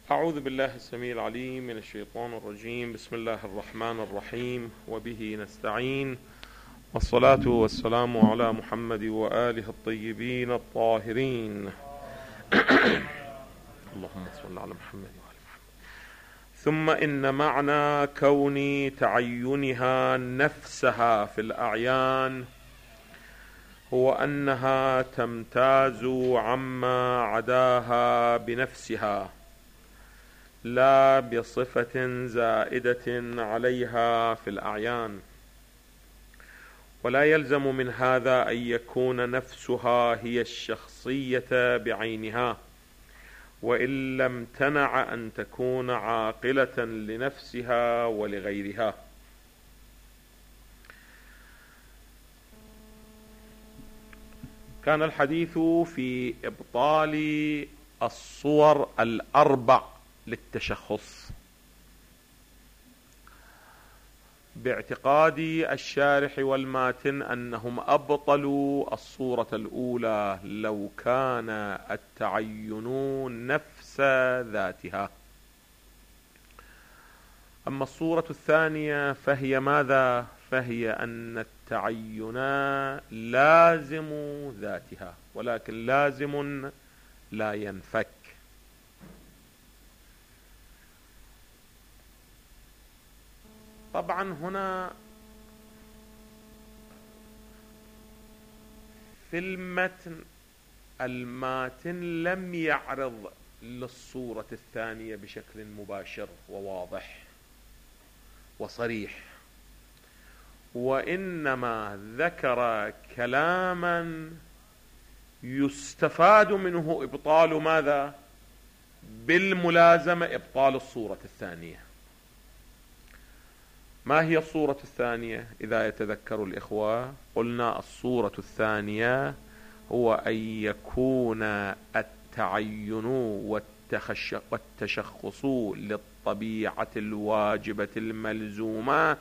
أعوذ بالله السميع العليم من الشيطان الرجيم. بسم الله الرحمن الرحيم، وبه نستعين، والصلاة والسلام على محمد وآله الطيبين الطاهرين. اللهم صل على محمد وآل محمد. ثم إن معنى كون تعينها نفسها في الأعيان هو أنها تمتاز عما عداها بنفسها، لا بصفة زائدة عليها في الأعيان. ولا يلزم من هذا أن يكون نفسها هي الشخصية بعينها، وإلا امتنع أن تكون عاقلة لنفسها ولغيرها. كان الحديث في إبطال الصور الأربع للتشخص باعتقاد الشارح والماتن أنهم أبطلوا الصورة الأولى لو كان التعين نفس ذاتها. أما الصورة الثانية فهي ماذا؟ فهي أن التعين لازم ذاتها، ولكن لازم لا ينفك. طبعا هنا في الماتن لم يعرض للصورة الثانية بشكل مباشر وواضح وصريح، وإنما ذكر كلاما يستفاد منه إبطال ماذا؟ بالملازمة إبطال الصورة الثانية. ما هي الصورة الثانية؟ إذا يتذكر الإخوة قلنا الصورة الثانية هو أن يكون التعين والتشخص للطبيعة الواجبة الملزومة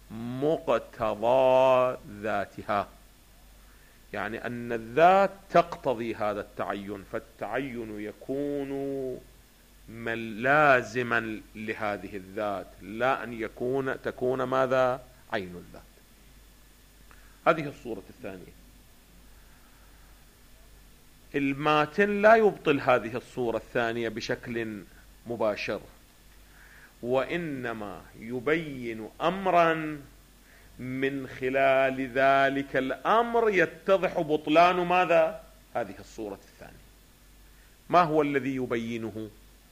مقتضى ذاتها، يعني أن الذات تقتضي هذا التعين، فالتعين يكون لازما لهذه الذات، لا أن تكون ماذا؟ عين الذات. هذه الصورة الثانية. الماتن لا يبطل هذه الصورة الثانية بشكل مباشر، وإنما يبين أمرا من خلال ذلك الأمر يتضح بطلان ماذا؟ هذه الصورة الثانية. ما هو الذي يبينه؟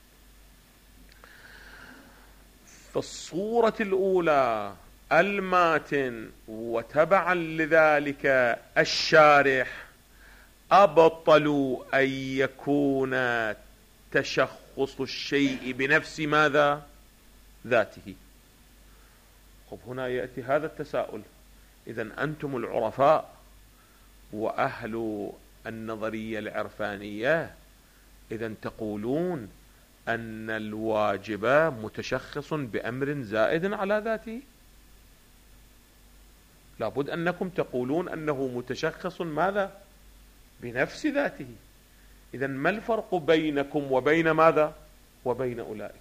في الصورة الأولى الماتن وتبعا لذلك الشارح أبطلوا أن يكون تشخص الشيء بنفس ماذا؟ ذاته. طب هنا يأتي هذا التساؤل: إذن أنتم العرفاء وأهل النظرية العرفانية، إذن تقولون أن الواجب متشخص بأمر زائد على ذاته؟ لابد أنكم تقولون أنه متشخص ماذا؟ بنفس ذاته. إذن ما الفرق بينكم وبين ماذا؟ وبين أولئك؟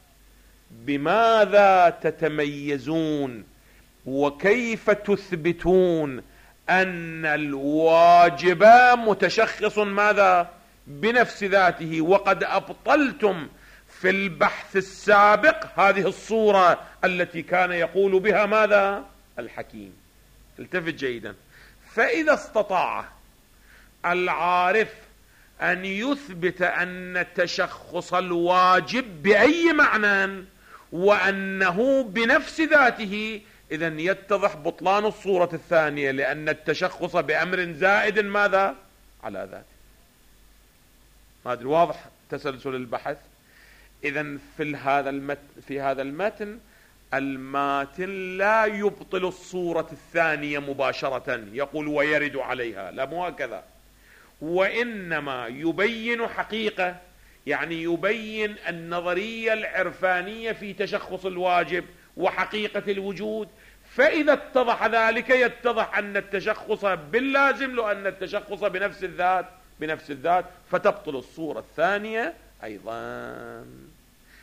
بماذا تتميزون وكيف تثبتون أن الواجب متشخص ماذا؟ بنفس ذاته، وقد أبطلتم في البحث السابق هذه الصورة التي كان يقول بها ماذا؟ الحكيم. التفت جيدا. فإذا استطاع العارف أن يثبت أن تشخص الواجب بأي معنى وأنه بنفس ذاته، إذن يتضح بطلان الصورة الثانية، لأن التشخص بأمر زائد ماذا؟ على ذاته. ما أدري واضح تسلسل البحث؟ إذن في هذا المتن الماتن لا يبطل الصورة الثانية مباشرة يقول ويرد عليها، لا، مو هكذا، وإنما يبين حقيقة، يعني يبين النظرية العرفانية في تشخص الواجب وحقيقة الوجود. فإذا اتضح ذلك يتضح أن التشخص باللازم لو أن التشخص بنفس الذات فتبطل الصورة الثانية أيضا.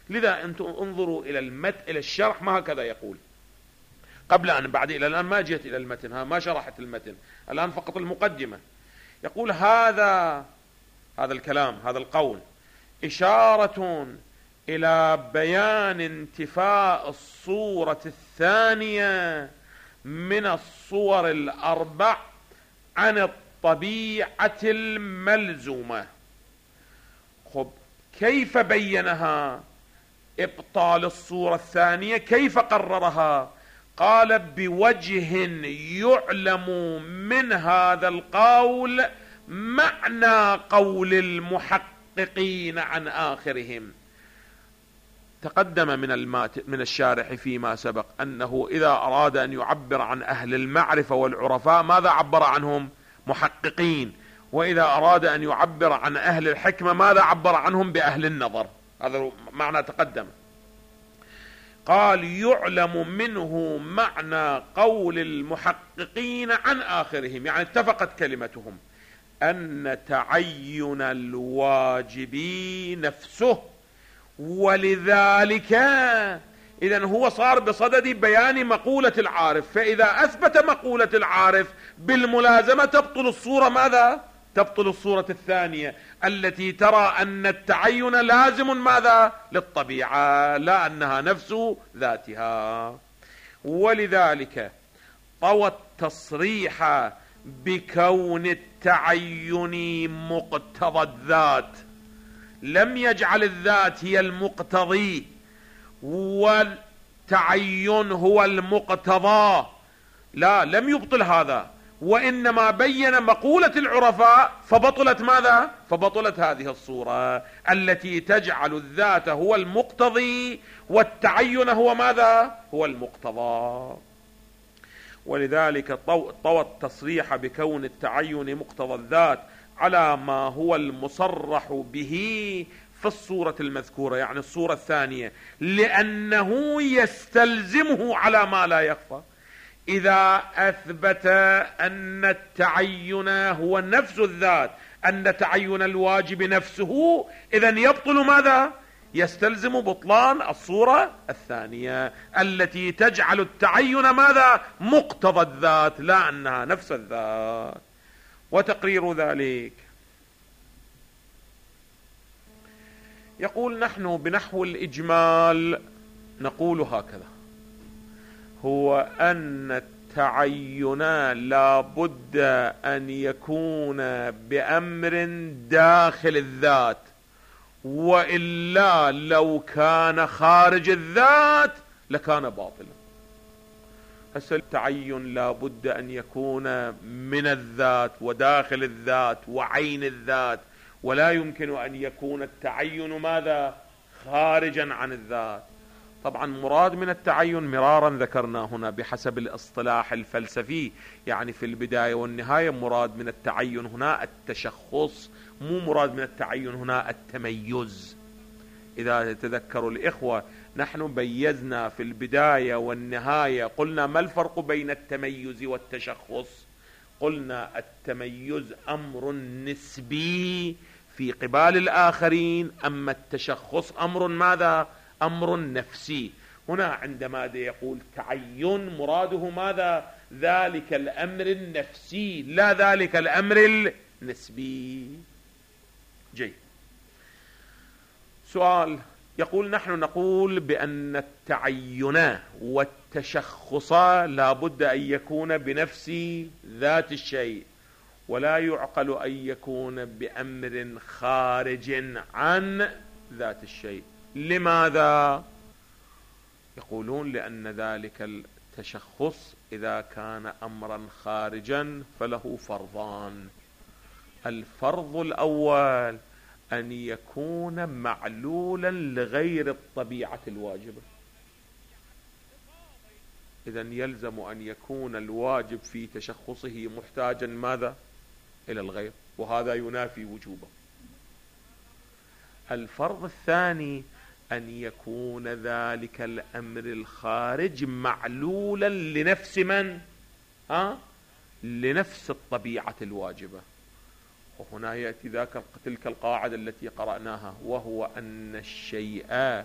لذا أنتم انظروا إلى الشرح ما هكذا يقول. قبل أن بعد إلى الآن ما جئت إلى المتن، ما شرحت المتن، الآن فقط المقدمة. يقول هذا الكلام، هذا القول إشارة إلى بيان انتفاء الصورة الثانية من الصور الأربع عن الطبيعة الملزومة. خب كيف بينها إبطال الصورة الثانية؟ كيف قررها؟ قال بوجه يعلم من هذا القول معنى قول المحققين عن آخرهم. تقدم من الشارح فيما سبق أنه إذا أراد أن يعبر عن أهل المعرفة والعرفاء ماذا عبر عنهم؟ محققين. وإذا أراد أن يعبر عن أهل الحكمة ماذا عبر عنهم؟ بأهل النظر. هذا معنى تقدم. قال يعلم منه معنى قول المحققين عن آخرهم، يعني اتفقت كلمتهم أن تعين الواجب نفسه، ولذلك إذن هو صار بصدد بيان مقولة العارف. فإذا أثبت مقولة العارف بالملازمة تبطل الصورة ماذا؟ تبطل الصورة الثانية التي ترى أن التعين لازم ماذا؟ للطبيعة، لا أنها نفس ذاتها. ولذلك طوى التصريح بكون التعين مقتضى الذات، لم يجعل الذات هي المقتضي والتعين هو المقتضى، لا، لم يبطل هذا، وإنما بين مقولة العرفاء فبطلت ماذا؟ فبطلت هذه الصورة التي تجعل الذات هو المقتضي والتعين هو ماذا؟ هو المقتضى. ولذلك طوى التصريح بكون التعين مقتضى الذات على ما هو المصرح به في الصورة المذكورة، يعني الصورة الثانية، لأنه يستلزمه على ما لا يخفى. إذا أثبت أن التعين هو نفس الذات، أن تعين الواجب نفسه، إذن يبطل ماذا؟ يستلزم بطلان الصورة الثانية التي تجعل التعين ماذا؟ مقتضى الذات، لا أنها نفس الذات. وتقرير ذلك يقول نحن بنحو الإجمال نقول هكذا: هو أن التعين لا بد أن يكون بأمر داخل الذات، وإلا لو كان خارج الذات لكان باطلا. هسه التعين لا بد أن يكون من الذات وداخل الذات وعين الذات، ولا يمكن أن يكون التعين ماذا؟ خارجا عن الذات. طبعا مراد من التعين مرارا ذكرنا هنا بحسب الاصطلاح الفلسفي، يعني في البداية والنهاية مراد من التعين هنا التشخص، مو مراد من التعين هنا التميز. إذا تذكروا الإخوة نحن بيزنا في البداية والنهاية، قلنا ما الفرق بين التميز والتشخص؟ قلنا التميز أمر نسبي في قبال الآخرين، أما التشخص أمر ماذا؟ أمر نفسي. هنا عندما يقول تعين مراده ماذا؟ ذلك الأمر النفسي لا ذلك الأمر النسبي. جيد. سؤال يقول نحن نقول بأن التعين والتشخص لا بد أن يكون بنفس ذات الشيء، ولا يعقل أن يكون بأمر خارج عن ذات الشيء. لماذا؟ يقولون لأن ذلك التشخص إذا كان أمرا خارجا فله فرضان. الفرض الأول أن يكون معلولا لغير الطبيعة الواجبة، إذن يلزم أن يكون الواجب في تشخصه محتاجا ماذا؟ إلى الغير، وهذا ينافي وجوبه. الفرض الثاني أن يكون ذلك الأمر الخارج معلولا لنفس من؟ لنفس الطبيعة الواجبة. وهنا يأتي تلك القاعدة التي قرأناها، وهو أن الشيء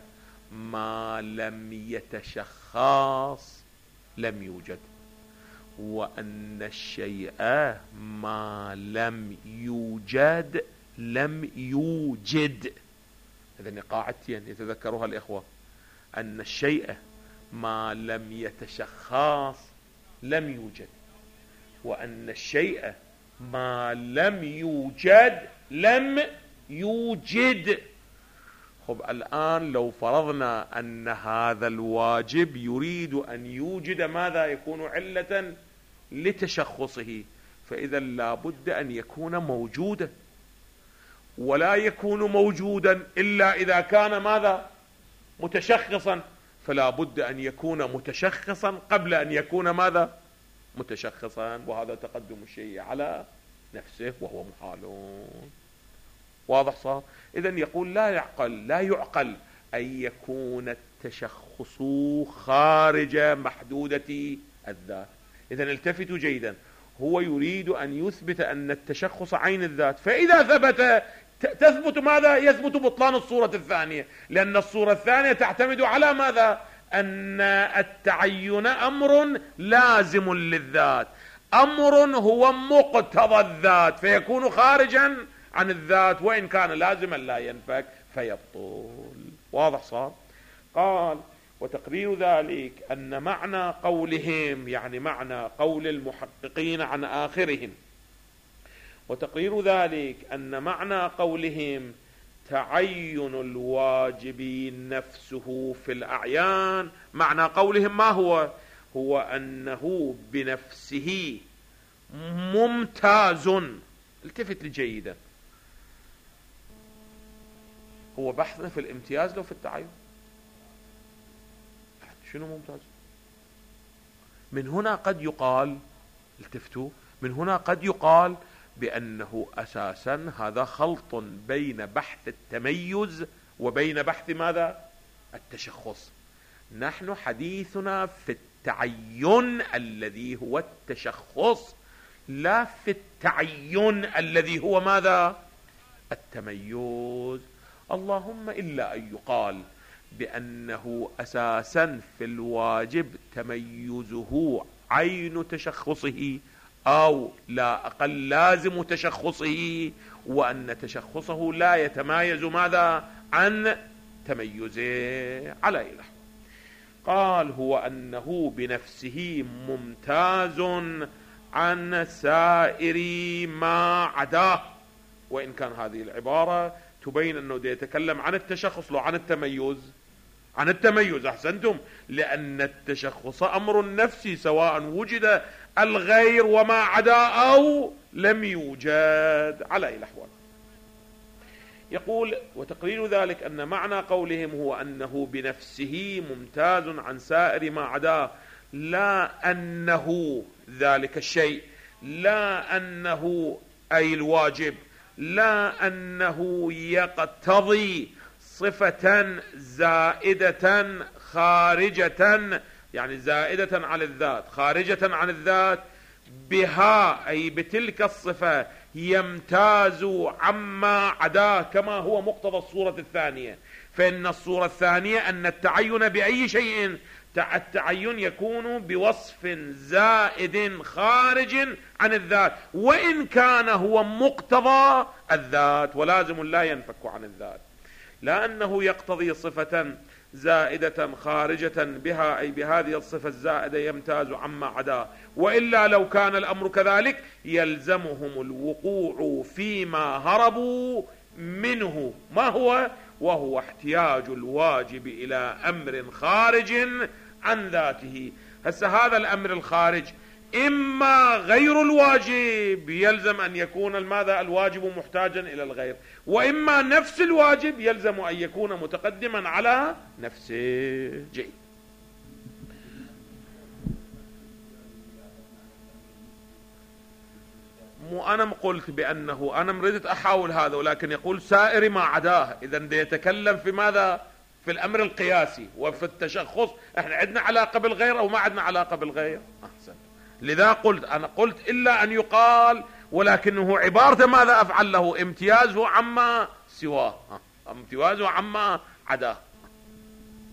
ما لم يتشخص لم يوجد، وأن الشيء ما لم يوجد لم يوجد. هذين قاعدتين يتذكرها الإخوة، أن الشيء ما لم يتشخص لم يوجد، وأن الشيء ما لم يوجد لم يوجد. خب الآن لو فرضنا أن هذا الواجب يريد أن يوجد ماذا؟ يكون علة لتشخصه، فإذا لا بد أن يكون موجودا، ولا يكون موجودا إلا إذا كان ماذا؟ متشخصا، فلا بد أن يكون متشخصا قبل أن يكون ماذا؟ متشخصا، وهذا تقدم الشيء على نفسه وهو محال. واضح صار؟ إذن يقول لا يعقل أن يكون التشخص خارج محدودة الذات. إذن التفتوا جيدا، هو يريد أن يثبت أن التشخص عين الذات، فإذا ثبت تثبت ماذا؟ يثبت بطلان الصورة الثانية، لأن الصورة الثانية تعتمد على ماذا؟ أن التعين أمر لازم للذات، أمر هو مقتضى الذات، فيكون خارجا عن الذات، وإن كان لازما لا ينفك فيبطل. واضح صار؟ قال وتقرير ذلك أن معنى قولهم، يعني معنى قول المحققين عن آخرهم، وتقرير ذلك أن معنى قولهم تعين الواجب نفسه في الأعيان، معنى قولهم ما هو؟ هو أنه بنفسه ممتاز. التفت لي جيدا، هو بحثنا في الامتياز لو في التعين؟ شنو ممتاز؟ من هنا قد يقال، التفتوا، من هنا قد يقال بأنه أساسا هذا خلط بين بحث التميز وبين بحث ماذا؟ التشخص. نحن حديثنا في التعين الذي هو التشخص، لا في التعين الذي هو ماذا؟ التميز. اللهم إلا أن يقال بأنه أساسا في الواجب تميزه عين تشخصه، أو لا أقل لازم تشخصه، وأن تشخصه لا يتمايز ماذا؟ عن تميزه. على إله قال هو أنه بنفسه ممتاز عن سائر ما عداه، وإن كان هذه العبارة تبين أنه يتكلم عن التشخص لو عن التميز. عن التميز أحسنتم، لأن التشخص أمر نفسي سواء وجد الغير وما عدا أو لم يوجد على الأحوال. يقول وتقرير ذلك أن معنى قولهم هو أنه بنفسه ممتاز عن سائر ما عداه، لا أنه ذلك الشيء، لا أنه أي الواجب، لا أنه يقتضي صفة زائدة خارجة، يعني زائدة عن الذات خارجة عن الذات، بها أي بتلك الصفة يمتاز عما عداه، كما هو مقتضى الصورة الثانية. فإن الصورة الثانية أن التعين بأي شيء، التعين يكون بوصف زائد خارج عن الذات، وإن كان هو مقتضى الذات ولازم لا ينفك عن الذات، لا أنه يقتضي صفة زائدة خارجة بها أي بهذه الصفة الزائدة يمتاز عما عداه، وإلا لو كان الأمر كذلك يلزمهم الوقوع فيما هربوا منه. ما هو؟ وهو احتياج الواجب إلى أمر خارج عن ذاته. هسه هذا الأمر الخارج إما غير الواجب، يلزم أن يكون ماذا؟ الواجب محتاجا إلى الغير، وإما نفس الواجب يلزم أن يكون متقدما على نفسه. جيد. مو أنا قلت بأنه أنا مريدت أحاول هذا، ولكن يقول سائر ما عداه، إذن يتكلم في ماذا؟ في الأمر القياسي وفي التشخص. احنا عندنا علاقة بالغير أو ما عندنا علاقة بالغير؟ أحسن. لذا قلت أنا قلت إلا أن يقال، ولكنه عبارة ماذا أفعل له؟ امتيازه عما سواه، امتيازه عما عداه.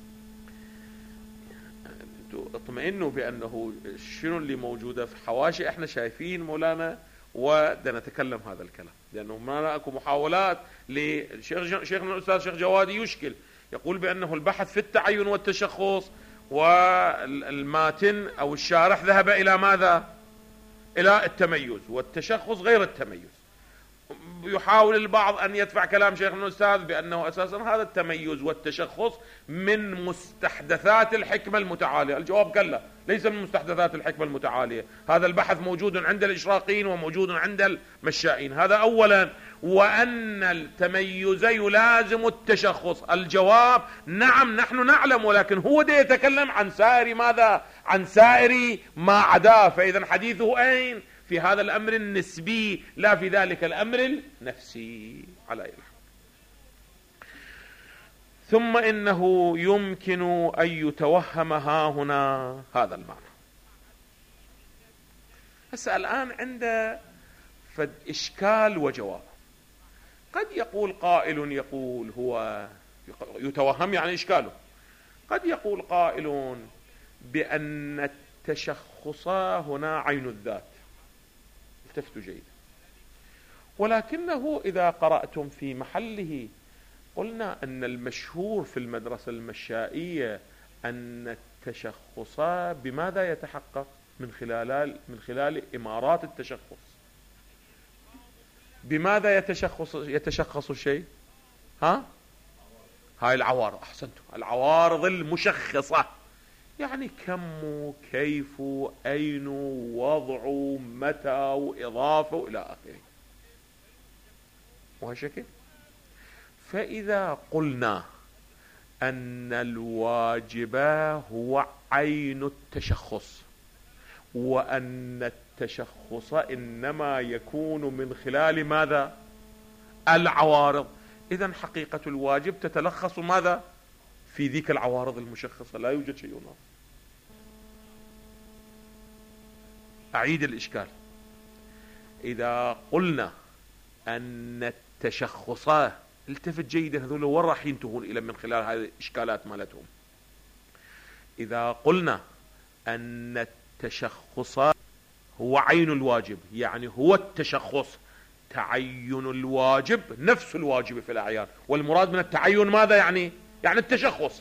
أنتم اطمئنوا بأنه شنو اللي موجودة في حواشي احنا شايفين مولانا، ودنا نتكلم هذا الكلام، لأنه ما أكو محاولات شيخنا الأستاذ شيخ جوادي يشكل، يقول بأنه البحث في التعين والتشخص، والماتن أو الشارح ذهب إلى ماذا؟ إلى التميز، والتشخص غير التميز. يحاول البعض أن يدفع كلام شيخنا الأستاذ بأنه أساسا هذا التميز والتشخص من مستحدثات الحكمة المتعالية. الجواب كلا، ليس من مستحدثات الحكمة المتعالية، هذا البحث موجود عند الإشراقيين وموجود عند المشائين، هذا أولا. وأن التميز يلازم التشخص، الجواب نعم نحن نعلم، ولكن هو ده يتكلم عن سائر ماذا؟ عن سائر ما عداه، فإذا حديثه أين؟ في هذا الأمر النسبي، لا في ذلك الأمر النفسي على إله. ثم إنه يمكن أن يتوهم هنا هذا المعنى. هسه الآن عند فد إشكال وجواب. قد يقول قائل، يقول هو يتوهم يعني إشكاله، قد يقول قائل بأن التشخص هنا عين الذات، التفتوا جيدا، ولكنه إذا قرأتم في محله قلنا أن المشهور في المدرسة المشائية أن التشخص بماذا يتحقق؟ من خلال إمارات التشخص. بماذا يتشخص الشيء؟ هاي العوارض، أحسنتم، العوارض المشخصة، يعني كم، كيف، أين، وضع، متى، وإضافة إلى آخره، وهالشكل. فإذا قلنا أن الواجب هو عين التشخص، وأن التشخص إنما يكون من خلال ماذا؟ العوارض، إذن حقيقة الواجب تتلخص ماذا؟ في ذيك العوارض المشخصة، لا يوجد شيء آخر. أعيد الإشكال. إذا قلنا أن التشخص، التفت جيدا، هذول وين راح ينتهون إلى من خلال هذه الإشكالات مالتهم. إذا قلنا أن التشخص هو عين الواجب، يعني هو التشخص، تعين الواجب نفس الواجب في الأعيان، والمراد من التعين ماذا يعني؟ يعني التشخص،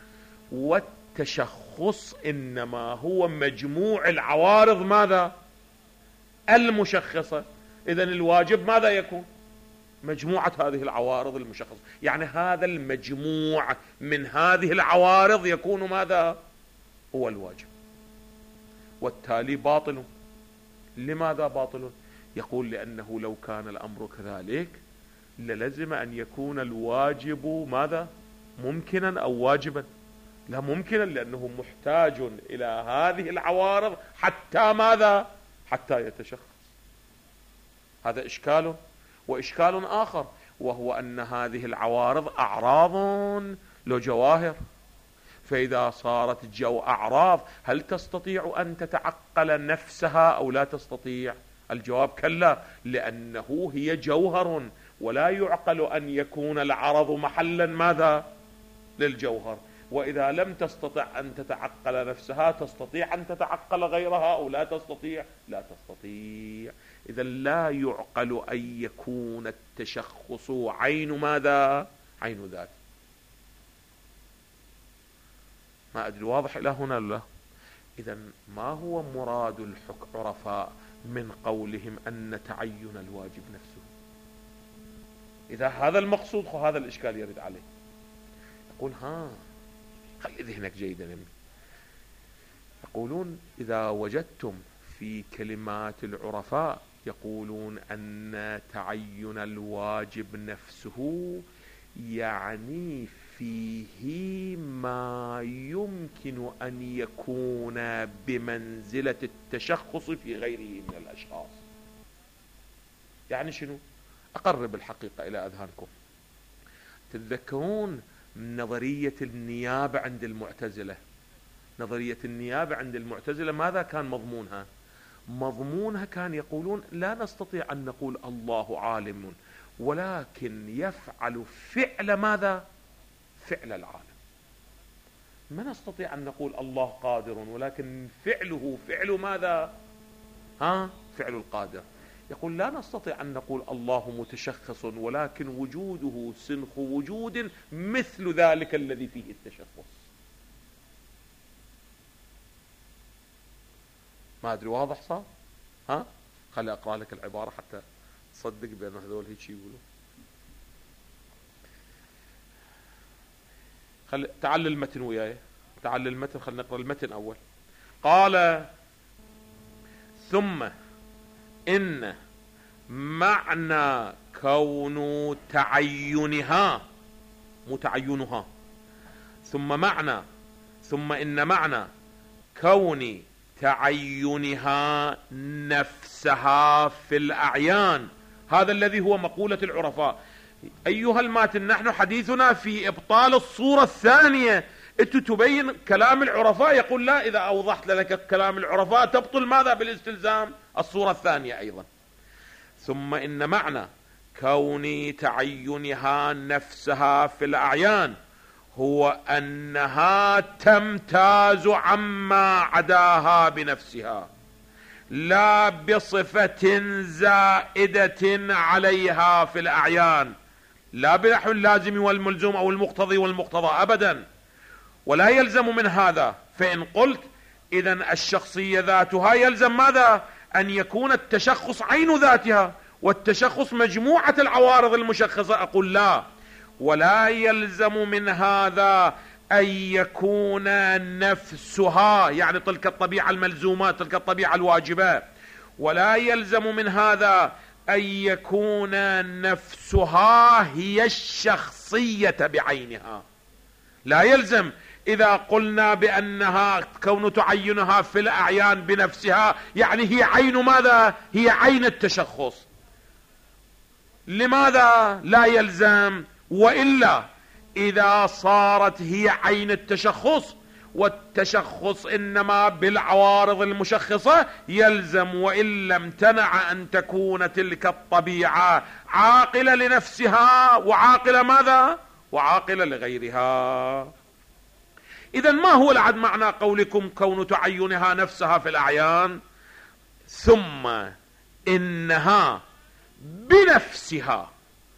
والتشخص إنما هو مجموع العوارض ماذا؟ المشخصة. إذن الواجب ماذا يكون؟ مجموعة هذه العوارض المشخصة، يعني هذا المجموع من هذه العوارض يكون ماذا؟ هو الواجب، والتالي باطل. لماذا باطل؟ يقول لأنه لو كان الأمر كذلك للزم أن يكون الواجب ماذا؟ ممكنا أو واجبا. لا ممكنا، لأنه محتاج إلى هذه العوارض حتى ماذا؟ حتى يتشخص. هذا إشكال. وإشكال آخر، وهو أن هذه العوارض أعراض لو جواهر، فإذا صارت أعراض هل تستطيع أن تتعقل نفسها أو لا تستطيع؟ الجواب كلا، لأنه هي جوهر، ولا يعقل أن يكون العرض محلا ماذا؟ للجوهر. وإذا لم تستطع أن تتعقل نفسها، تستطيع أن تتعقل غيرها أو لا تستطيع؟ لا تستطيع. إذا لا يعقل أن يكون التشخص عين ماذا؟ عين ذات. ما أدري واضح إلى هنا ولا لا؟ إذا ما هو مراد العرفاء من قولهم أن تعين الواجب نفسه؟ إذا هذا المقصود، هذا الإشكال يرد عليه. يقول خلي ذهنك جيدا يمي. يقولون إذا وجدتم في كلمات العرفاء يقولون أن تعين الواجب نفسه يعني فيه ما يمكن أن يكون بمنزلة التشخص في غيره من الأشخاص. يعني شنو؟ أقرب الحقيقة إلى أذهانكم. تتذكرون نظرية النيابة عند المعتزلة؟ نظرية النيابة عند المعتزلة ماذا كان مضمونها؟ مضمونها كان يقولون لا نستطيع أن نقول الله عالم، ولكن يفعل فعل ماذا؟ فعل العالم. ما نستطيع أن نقول الله قادر، ولكن فعله فعل ماذا؟ فعل القادر. يقول لا نستطيع أن نقول الله متشخص، ولكن وجوده سنخ وجود مثل ذلك الذي فيه التشخص. ما أدري واضح صار؟ خلي أقرأ لك العبارة حتى تصدق بأن هذول هيك يقولوا. تعال المتن وياي، تعال المتن، خلينا نقرأ المتن أول. قال ثم إن معنى كون تعينها، متعينها، ثم إن معنى كون تعينها نفسها في الأعيان، هذا الذي هو مقولة العرفاء. أيها الماتن، نحن حديثنا في إبطال الصورة الثانية، أنت تبين كلام العرفاء. يقول لا، إذا أوضحت لك كلام العرفاء تبطل ماذا بالاستلزام؟ الصورة الثانية أيضا. ثم إن معنى كون تعينها نفسها في الأعيان هو أنها تمتاز عما عداها بنفسها، لا بصفة زائدة عليها في الأعيان، لا بنحو اللازم والملزوم أو المقتضي والمقتضى أبدا. ولا يلزم من هذا، فإن قلت إذن الشخصية ذاتها، يلزم ماذا؟ أن يكون التشخص عين ذاتها، والتشخص مجموعة العوارض المشخصة. أقول لا، ولا يلزم من هذا أن يكون نفسها، يعني تلك الطبيعة الملزومة، تلك الطبيعة الواجبة، ولا يلزم من هذا أن يكون نفسها هي الشخصية بعينها. لا يلزم إذا قلنا بأنها كون تعينها في الأعيان بنفسها، يعني هي عين ماذا؟ هي عين التشخص. لماذا لا يلزم؟ وإلا إذا صارت هي عين التشخص، والتشخص إنما بالعوارض المشخصة، يلزم وإن لم تنع أن تكون تلك الطبيعة عاقلة لنفسها وعاقلة ماذا؟ وعاقلة لغيرها. إذن ما هو العد معنى قولكم كون تعينها نفسها في الأعيان؟ ثم إنها بنفسها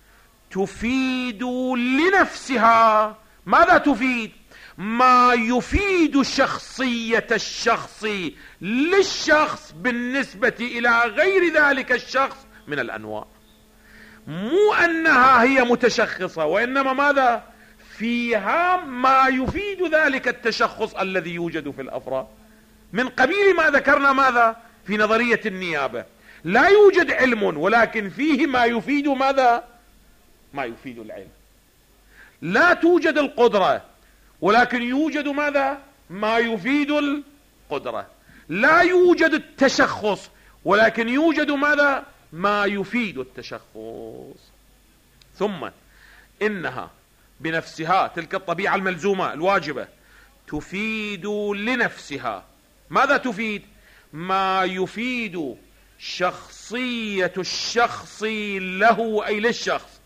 تفيد لنفسها. ماذا تفيد؟ ما يفيد شخصية الشخص للشخص بالنسبة إلى غير ذلك الشخص من الأنواع. مو أنها هي متشخصة، وإنما ماذا؟ فيها ما يفيد ذلك التشخص الذي يوجد في الأفراد، من قبيل ما ذكرنا ماذا في نظرية النيابة. لا يوجد علم، ولكن فيه ما يفيد ماذا؟ ما يفيد العلم. لا توجد القدرة، ولكن يوجد ماذا؟ ما يفيد القدرة. لا يوجد التشخص، ولكن يوجد ماذا؟ ما يفيد التشخص. ثم إنها بنفسها، تلك الطبيعة الملزومة الواجبة، تفيد لنفسها. ماذا تفيد؟ ما يفيد شخصية الشخص له، أي للشخص،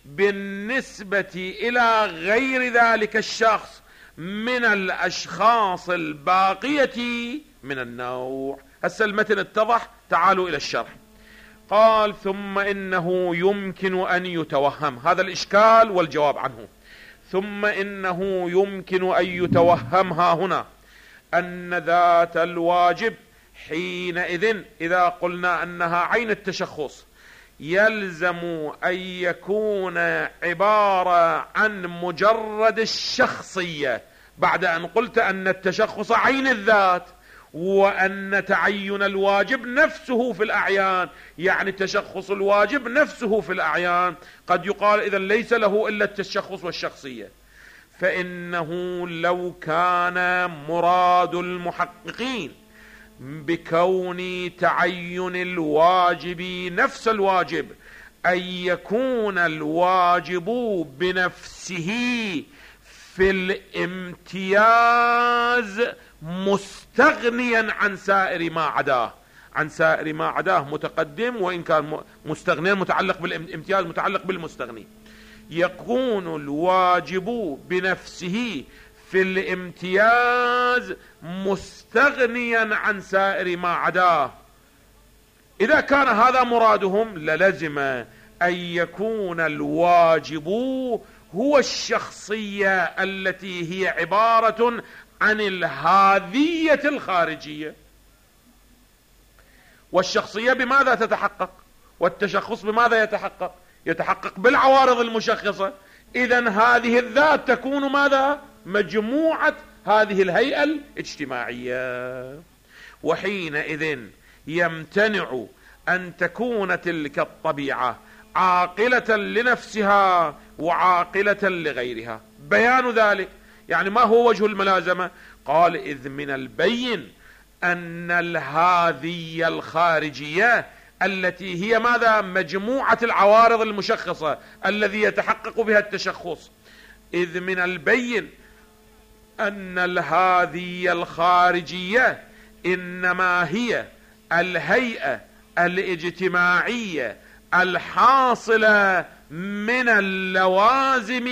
بالنسبة إلى غير ذلك الشخص من الأشخاص الباقية من النوع. هسه المتن اتضح، تعالوا إلى الشرح. قال ثم إنه يمكن أن يتوهم، هذا الإشكال والجواب عنه. ثم إنه يمكن أن يتوهم ها هنا أن ذات الواجب حينئذ إذا قلنا أنها عين التشخص يلزم أن يكون عبارة عن مجرد الشخصية، بعد أن قلت أن التشخص عين الذات، وأن تعين الواجب نفسه في الأعيان، يعني تشخص الواجب نفسه في الأعيان. قد يقال إذن ليس له إلا التشخص والشخصية. فإنه لو كان مراد المحققين بكون تعين الواجب نفس الواجب أن يكون الواجب بنفسه في الامتياز مستغنيا عن سائر ما عداه، عن سائر ما عداه متقدم، وإن كان مستغنيا متعلق بالامتياز متعلق بالمستغني. يكون الواجب بنفسه في الامتياز مستغنيا عن سائر ما عداه. إذا كان هذا مرادهم للزم أن يكون الواجب هو الشخصية التي هي عبارة عن الهذية الخارجية. والشخصية بماذا تتحقق؟ والتشخص بماذا يتحقق؟ يتحقق بالعوارض المشخصة. إذن هذه الذات تكون ماذا؟ مجموعة هذه الهيئة الاجتماعية. وحينئذ يمتنع أن تكون تلك الطبيعة عاقلة لنفسها وعاقلة لغيرها. بيان ذلك يعني ما هو وجه الملازمة؟ قال إذ من البين أن الهذية الخارجية التي هي ماذا؟ مجموعة العوارض المشخصة الذي يتحقق بها التشخص. إذ من البين أن الهذية الخارجية إنما هي الهيئة الاجتماعية الحاصلة من اللوازم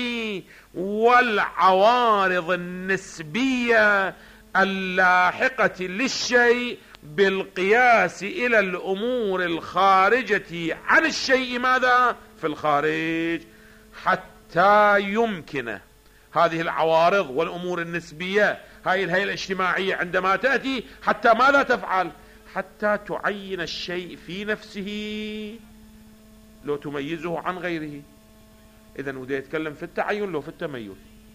والعوارض النسبية اللاحقة للشيء بالقياس إلى الأمور الخارجة عن الشيء ماذا؟ في الخارج، حتى يمكن هذه العوارض والأمور النسبية هاي الهيئة الاجتماعية عندما تأتي حتى ماذا تفعل؟ حتى تعين الشيء في نفسه لو تميزه عن غيره. إذن وده يتكلم في التعين لو في التميز.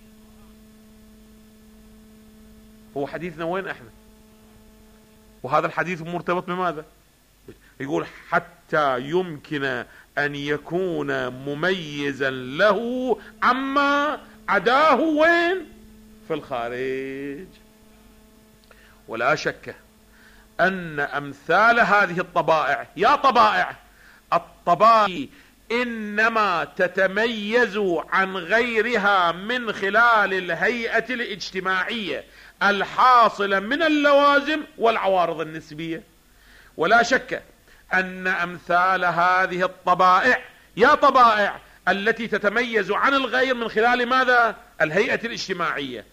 هو حديثنا وين احنا؟ وهذا الحديث مرتبط بماذا؟ يقول حتى يمكن أن يكون مميزا له عما عداه وين؟ في الخارج. ولا شك أن أمثال هذه الطبائع، يا طبائع، الطبائع إنما تتميز عن غيرها من خلال الهيئة الاجتماعية الحاصلة من اللوازم والعوارض النسبية. ولا شك أن أمثال هذه الطبائع، يا طبائع، التي تتميز عن الغير من خلال ماذا؟ الهيئة الاجتماعية،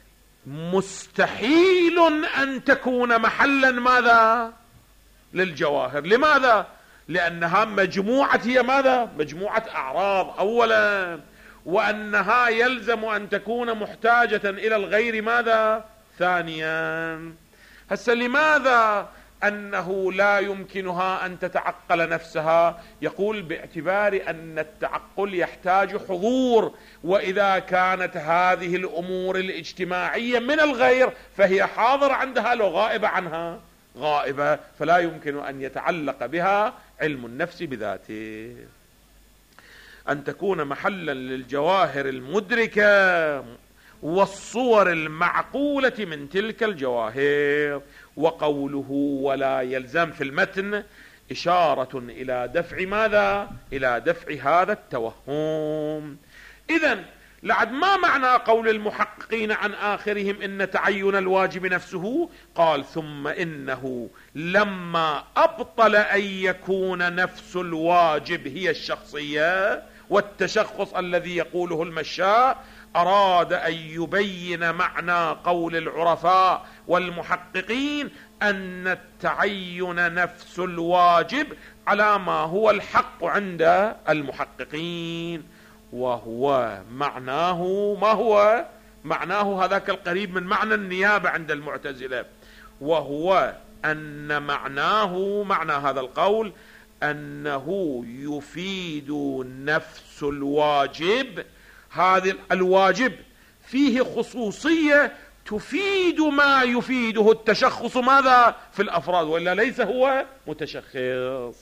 مستحيل أن تكون محلا ماذا؟ للجواهر. لماذا؟ لأنها مجموعة، هي ماذا؟ مجموعة أعراض أولا، وأنها يلزم أن تكون محتاجة إلى الغير ماذا؟ ثانيا. هسه لماذا أنه لا يمكنها أن تتعقل نفسها؟ يقول باعتبار أن التعقل يحتاج حضور، وإذا كانت هذه الأمور الاجتماعية من الغير فهي حاضرة عندها لو غائبة عنها غائبة، فلا يمكن أن يتعلق بها علم النفس بذاته. أن تكون محلا للجواهر المدركة والصور المعقولة من تلك الجواهر. وقوله ولا يلزم في المتن إشارة إلى دفع ماذا؟ إلى دفع هذا التوهم. إذن لعد ما معنى قول المحققين عن آخرهم إن تعين الواجب نفسه؟ قال ثم إنه لما أبطل أن يكون نفس الواجب هي الشخصية والتشخص الذي يقوله المشاء، أراد أن يبين معنى قول العرفاء والمحققين أن التعين نفس الواجب على ما هو الحق عند المحققين، وهو معناه ما هو؟ معناه هذاك القريب من معنى النيابة عند المعتزلة، وهو أن معناه، معنى هذا القول، أنه يفيد نفس الواجب. هذا الواجب فيه خصوصية تفيد ما يفيده التشخص ماذا؟ في الأفراد، وإلا ليس هو متشخص.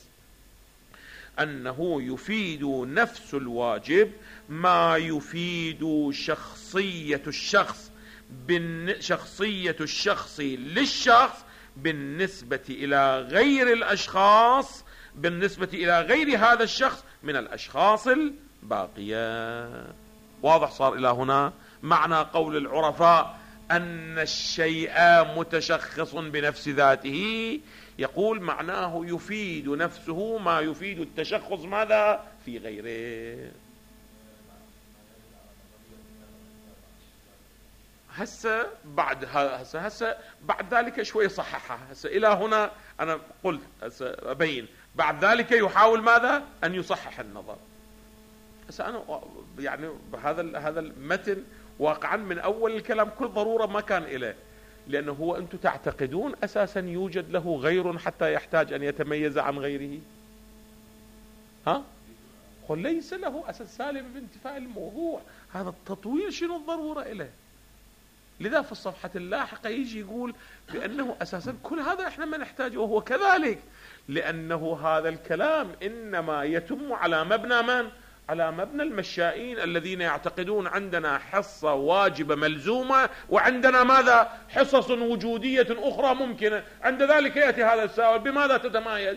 أنه يفيد نفس الواجب ما يفيد شخصية الشخص، شخصية الشخص للشخص بالنسبة إلى غير الأشخاص، بالنسبة إلى غير هذا الشخص من الأشخاص الباقية. واضح صار إلى هنا معنى قول العرفاء أن الشيء متشخص بنفس ذاته؟ يقول معناه يفيد نفسه ما يفيد التشخص ماذا؟ في غيره. هسه بعد هسه بعد ذلك شوي صححها. هسه إلى هنا أنا قلت هسه أبين، بعد ذلك يحاول ماذا؟ أن يصحح النظر. هسه أنا يعني هذا المتن واقعا من أول الكلام كل ضرورة ما كان إليه، لأنه هو أنتم تعتقدون أساسا يوجد له غير حتى يحتاج أن يتميز عن غيره؟ ها؟ قل ليس له أساس سالب بانتفاء الموضوع. هذا التطويل شنو الضرورة إليه؟ لذا في الصفحة اللاحقة يجي يقول بأنه أساسا كل هذا إحنا ما نحتاجه، وهو كذلك، لأنه هذا الكلام إنما يتم على مبنى من؟ على مبنى المشائين الذين يعتقدون عندنا حصة واجبة ملزومة، وعندنا ماذا؟ حصص وجودية أخرى ممكنة. عند ذلك يأتي هذا السائل بماذا تتمايز؟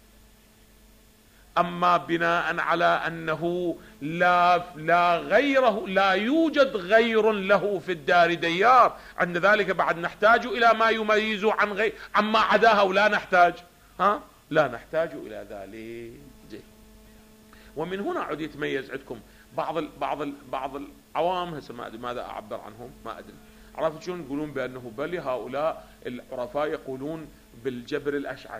أما بناء على أنه لا غيره، لا يوجد غير له في الدار ديار، عند ذلك بعد نحتاج إلى ما يميزه عما عداها، ولا نحتاج، لا نحتاج إلى ذلك. ومن هنا عد يتميز عندكم بعض العوام. هسه ما أدري ماذا أعبر عنهم، ما أدري. عرفت شلون يقولون بأنه بل هؤلاء العرفاء يقولون بالجبر الأشعري.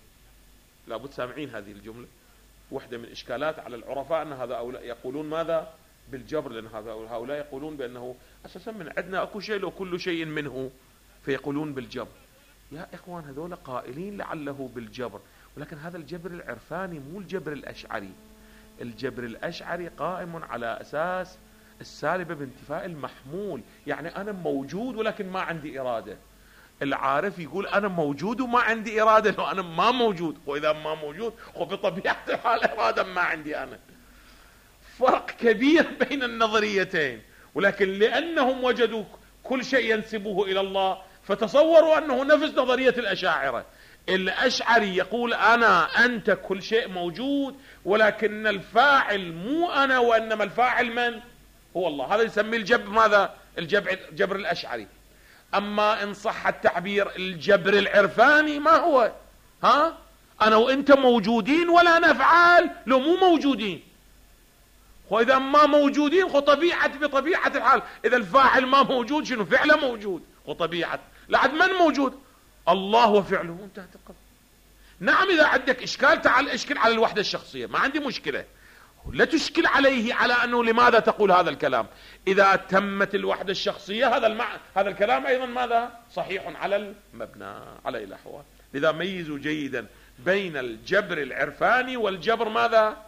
لابد سامعين هذه الجملة. واحدة من إشكالات على العرفاء أن هؤلاء يقولون ماذا؟ بالجبر، لأن هؤلاء يقولون بأنه أساسا من عندنا أكو شيء لو كل شيء منه، فيقولون بالجبر. يا إخوان هذول قائلين لعله بالجبر، ولكن هذا الجبر العرفاني مو الجبر الأشعري. الجبر الأشعري قائم على أساس السالبة بانتفاء المحمول، يعني أنا موجود ولكن ما عندي إرادة. العارف يقول أنا موجود وما عندي إرادة، لو أنا ما موجود، وإذا ما موجود بطبيعة الحال إرادة ما عندي أنا. فرق كبير بين النظريتين، ولكن لأنهم وجدوا كل شيء ينسبوه إلى الله فتصوروا أنه نفس نظرية الأشاعرة. الأشعري يقول أنت كل شيء موجود، ولكن الفاعل مو أنا، وإنما الفاعل من؟ هو الله. هذا يسميه الجبر ماذا؟ الجبر الأشعري. أما إن صح التعبير الجبر العرفاني ما هو؟ أنا وإنت موجودين ولا نفعل لو مو موجودين. وإذا ما موجودين بطبيعة الحال، إذا الفاعل ما موجود شنو؟ فعله موجود، وطبيعة لعد من موجود؟ الله وفعله، انتهت القضية. نعم إذا عندك إشكال تعال اشكل على الوحدة الشخصية، ما عندي مشكلة، لا تشكل عليه على أنه لماذا تقول هذا الكلام. إذا تمت الوحدة الشخصية هذا الكلام أيضا ماذا؟ صحيح على المبنى على الأحوال. لذا ميزوا جيدا بين الجبر العرفاني والجبر ماذا؟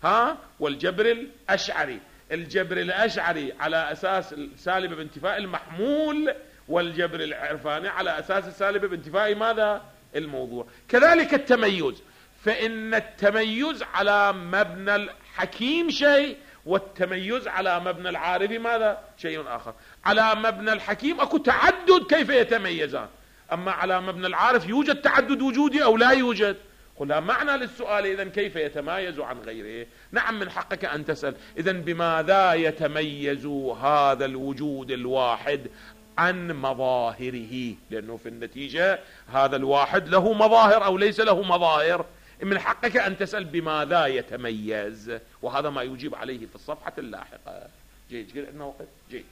والجبر الأشعري. الجبر الأشعري على أساس السالبة بانتفاء المحمول، والجبر العرفاني على أساس السالبة بانتفاء ماذا؟ الموضوع. كذلك التميز، فإن التميز على مبنى الحكيم شيء، والتميز على مبنى العارف ماذا؟ شيء آخر. على مبنى الحكيم أكو تعدد كيف يتميزان، أما على مبنى العارف يوجد تعدد وجودي أو لا يوجد. قلها معنى للسؤال إذن كيف يتمايز عن غيره؟ نعم من حقك أن تسأل إذن بماذا يتميز هذا الوجود الواحد عن مظاهره، لأنه في النتيجة هذا الواحد له مظاهر أو ليس له مظاهر. من حقك أن تسأل بماذا يتميز، وهذا ما يجيب عليه في الصفحة اللاحقة. جيد قل عندنا وقت. جيد.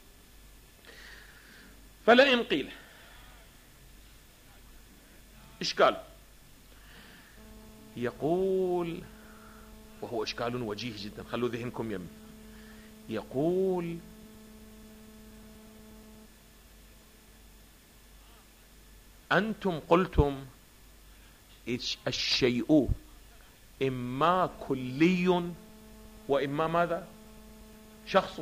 فلئن قيل إشكال، يقول، وهو إشكال وجيه جدا، خلوا ذهنكم يمي، يقول أنتم قلتم الشيء إما كلي وإما ماذا؟ شخص.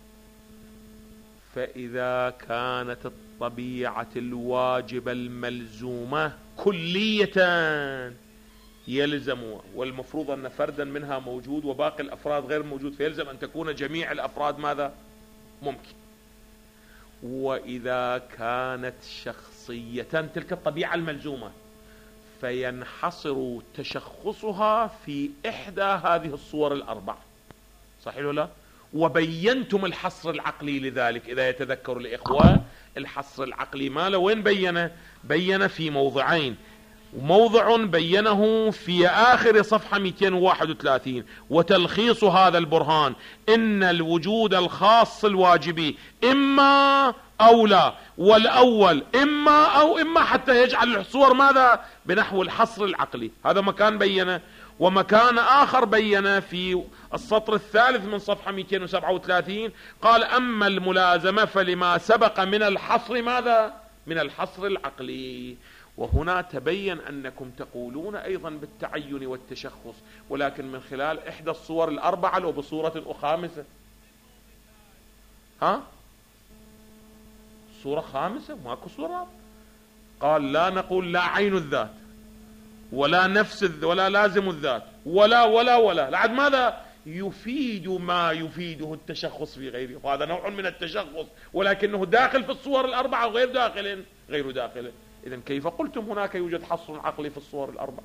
فإذا كانت الطبيعة الواجبة الملزومة كلية يلزم، والمفروض أن فردا منها موجود وباقي الأفراد غير موجود، فيلزم أن تكون جميع الأفراد ماذا؟ ممكن. وإذا كانت شخصية تلك الطبيعة الملزومة فينحصر تشخصها في إحدى هذه الصور الأربع. صحيح ولا؟ وبينتم الحصر العقلي لذلك. إذا يتذكر الإخوة الحصر العقلي ماله وين بين في موضعين. موضع بينه في آخر صفحة 231، وتلخيص هذا البرهان إن الوجود الخاص الواجبي إما أو لا، والأول إما حتى يجعل الصور ماذا بنحو الحصر العقلي. هذا مكان بينه. ومكان آخر بينه في السطر الثالث من صفحة 237 قال أما الملازمة فلما سبق من الحصر ماذا من الحصر العقلي. وهنا تبين أنكم تقولون أيضا بالتعين والتشخص، ولكن من خلال إحدى الصور الأربعة لو بصورة خامسة. صورة خامسة ماكو صورة. قال لا نقول لا عين الذات ولا نفس ولا لازم الذات ولا لعد ماذا يفيد ما يفيده التشخص في غيره. وهذا نوع من التشخص ولكنه داخل في الصور الأربعة وغير داخل. إذن كيف قلتم هناك يوجد حصر عقلي في الصور الأربعة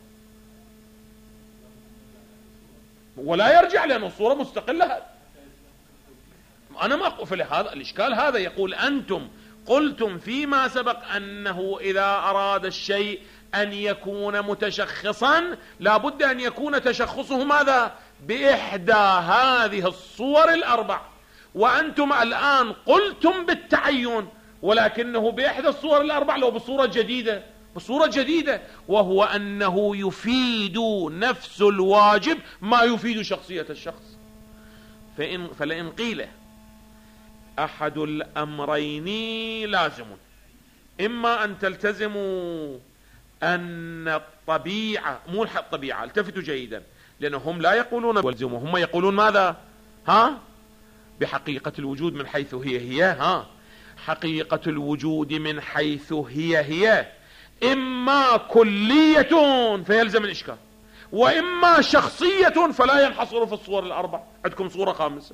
ولا يرجع لأن الصورة مستقلة؟ أنا ما أقول هذا الإشكال. هذا يقول أنتم قلتم فيما سبق أنه إذا أراد الشيء أن يكون متشخصا لابد أن يكون تشخصه ماذا بإحدى هذه الصور الأربع، وأنتم الآن قلتم بالتعين ولكنه بإحدى الصور الأربع لو بصورة جديدة وهو أنه يفيد نفس الواجب ما يفيد شخصية الشخص. فلئن قيل أحد الأمرين لازم، إما أن تلتزموا أن الطبيعة مو الطبيعة، التفتوا جيدا لأنهم لا يقولون والزموا، هم يقولون ماذا بحقيقة الوجود من حيث هي حقيقة الوجود من حيث هي إما كلية فيلزم الإشكال، وإما شخصية فلا ينحصر في الصور الأربع. عندكم صورة خامسة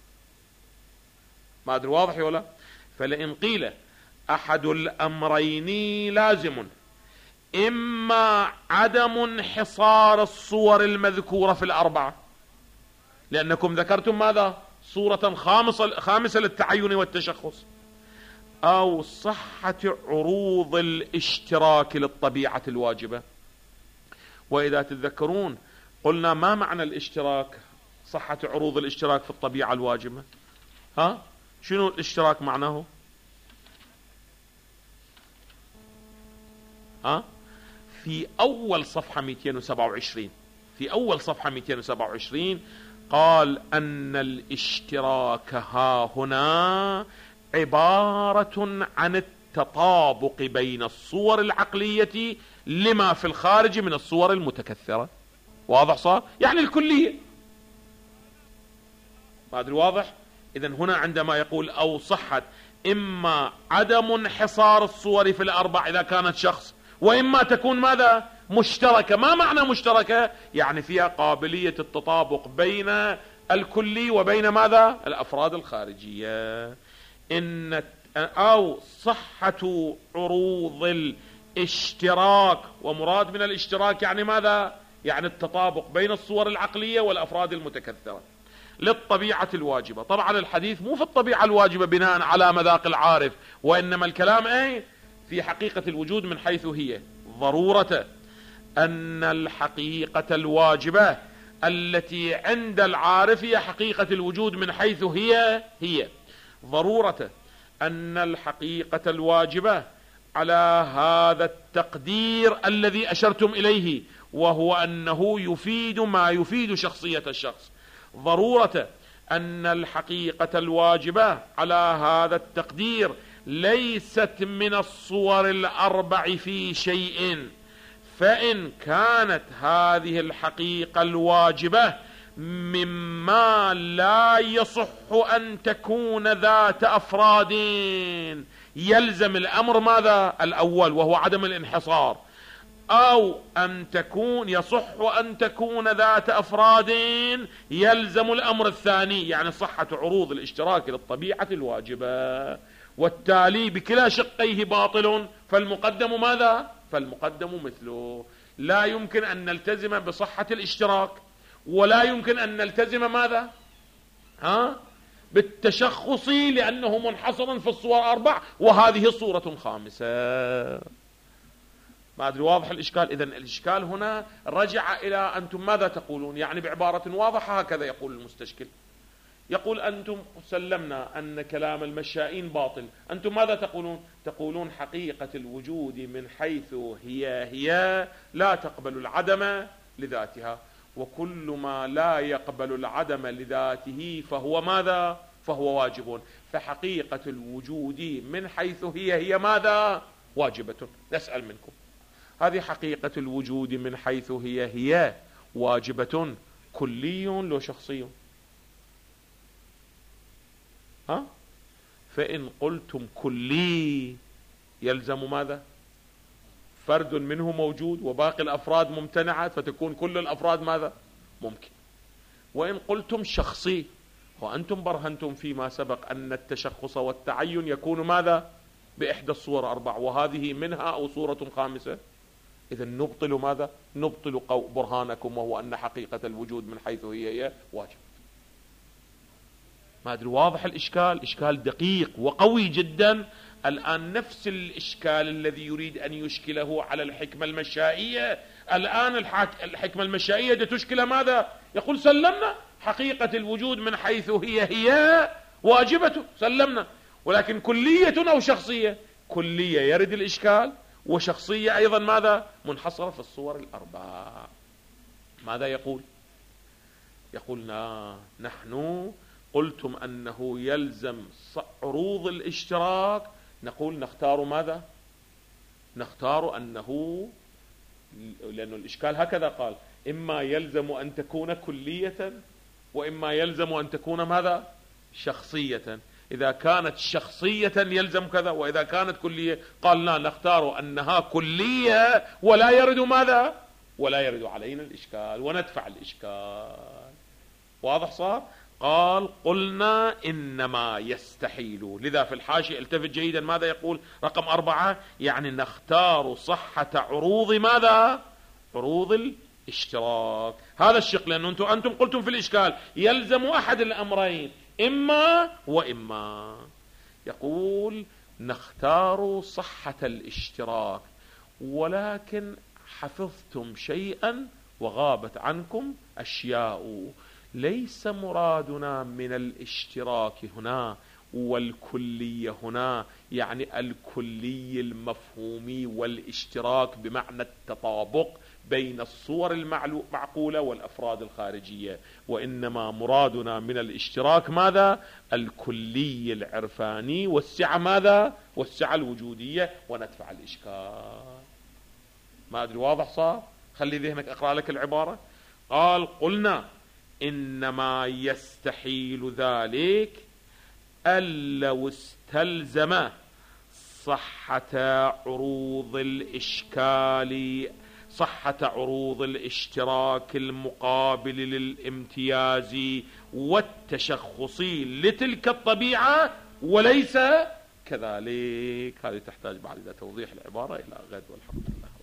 ما أدري واضح ولا. فلئن قيل أحد الأمرين لازم، إما عدم انحصار الصور المذكورة في الأربعة لأنكم ذكرتم ماذا صورة خامسة للتعين والتشخص، أو صحة عروض الاشتراك للطبيعة الواجبة. وإذا تتذكرون قلنا ما معنى الاشتراك، صحة عروض الاشتراك في الطبيعة الواجبة. شنو الاشتراك معناه؟ في أول صفحة 227 قال أن الاشتراك ها هنا عبارة عن التطابق بين الصور العقلية لما في الخارج من الصور المتكثرة. واضح صار؟ يعني الكلية. ما أدري واضح؟ إذن هنا عندما يقول أو صحة إما عدم انحصار الصور في الأربع إذا كانت شخص، وإما تكون ماذا مشتركة. ما معنى مشتركة؟ يعني فيها قابلية التطابق بين الكلي وبين ماذا الأفراد الخارجية. أو صحة عروض الاشتراك، ومراد من الاشتراك يعني ماذا يعني التطابق بين الصور العقلية والأفراد المتكثرة للطبيعة الواجبة. طبعا الحديث مو في الطبيعة الواجبة بناء على مذاق العارف، وإنما الكلام في حقيقة الوجود من حيث هي. ضرورة أن الحقيقة الواجبة التي عند العارف هي حقيقة الوجود من حيث هي ضرورة أن الحقيقة الواجبة على هذا التقدير الذي أشرتم إليه، وهو أنه يفيد ما يفيد شخصية الشخص. ضرورة أن الحقيقة الواجبة على هذا التقدير ليست من الصور الأربع في شيء، فإن كانت هذه الحقيقة الواجبة مما لا يصح أن تكون ذات أفراد يلزم الأمر ماذا الأول وهو عدم الانحصار، أو أن تكون يصح أن تكون ذات أفراد يلزم الأمر الثاني يعني صحة عروض الاشتراك للطبيعة الواجبة، والتالي بكلا شقيه باطل فالمقدم ماذا فالمقدم مثله. لا يمكن أن نلتزم بصحة الاشتراك ولا يمكن أن نلتزم ماذا بالتشخص لأنه منحصر في الصور أربع وهذه صورة خامسة. ما أدري واضح الإشكال؟ إذن الإشكال هنا رجع إلى أنتم ماذا تقولون، يعني بعبارة واضحة هكذا يقول المستشكل، يقول أنتم سلمنا أن كلام المشائين باطل، أنتم ماذا تقولون؟ تقولون حقيقة الوجود من حيث هي لا تقبل العدم لذاتها، وكل ما لا يقبل العدم لذاته فهو ماذا؟ فهو واجب. فحقيقة الوجود من حيث هي ماذا؟ واجبة. نسأل منكم، هذه حقيقة الوجود من حيث هي واجبة كلي لو شخصي؟ فإن قلتم كلي يلزم ماذا؟ فرد منه موجود وباقي الأفراد ممتنعة، فتكون كل الأفراد ماذا؟ ممكن. وإن قلتم شخصي، وأنتم برهنتم فيما سبق أن التشخص والتعين يكون ماذا؟ بإحدى الصور 4، وهذه منها أو صورة خامسة. إذا نبطل ماذا؟ نبطل برهانكم، وهو أن حقيقة الوجود من حيث هي واجب. ما أدري واضح الإشكال؟ إشكال دقيق وقوي جدا. الآن نفس الإشكال الذي يريد أن يشكله على الحكمة المشائية، الآن الحكمة المشائية تشكل ماذا؟ يقول سلمنا حقيقة الوجود من حيث هي واجبة، سلمنا، ولكن كلية أو شخصية؟ كلية يرد الإشكال، وشخصية أيضا ماذا؟ منحصرة في الصور 4. ماذا يقول؟ يقولنا نحن قلتم أنه يلزم عروض الاشتراك، نقول نختار ماذا؟ نختار أنه، لأن الإشكال هكذا قال: إما يلزم أن تكون كلية، وإما يلزم أن تكون ماذا؟ شخصية. إذا كانت شخصية يلزم كذا، وإذا كانت كلية قال لا، نختار أنها كلية ولا يرد ماذا؟ ولا يرد علينا الإشكال وندفع الإشكال. واضح صار؟ قال قلنا إنما يستحيل. لذا في الحاشية التفت جيدا ماذا يقول رقم 4؟ يعني نختار صحة عروض ماذا؟ عروض الاشتراك. هذا الشق، لأنه أنتم قلتم في الإشكال يلزم أحد الأمرين، إما وإما. يقول نختار صحة الاشتراك، ولكن حفظتم شيئا وغابت عنكم أشياء. ليس مرادنا من الاشتراك هنا والكلية هنا، يعني الكلي المفهومي، والاشتراك بمعنى التطابق بين الصور المعقولة والأفراد الخارجية، وإنما مرادنا من الاشتراك ماذا؟ الكلي العرفاني، والسعة ماذا؟ والسعة الوجودية، وندفع الإشكال. ما أدري واضح صار؟ خلي ذهنك أقرأ لك العبارة. قال قلنا إنما يستحيل ذلك أن لو استلزم صحة عروض الإشكال، صحة عروض الاشتراك المقابل للامتياز والتشخصي لتلك الطبيعة، وليس كذلك. هذه تحتاج بعد توضيح العبارة. إلى غد والحمد لله.